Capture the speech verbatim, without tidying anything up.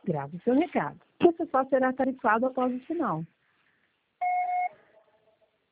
Grave seu recado. Você só será tarifado após o sinal.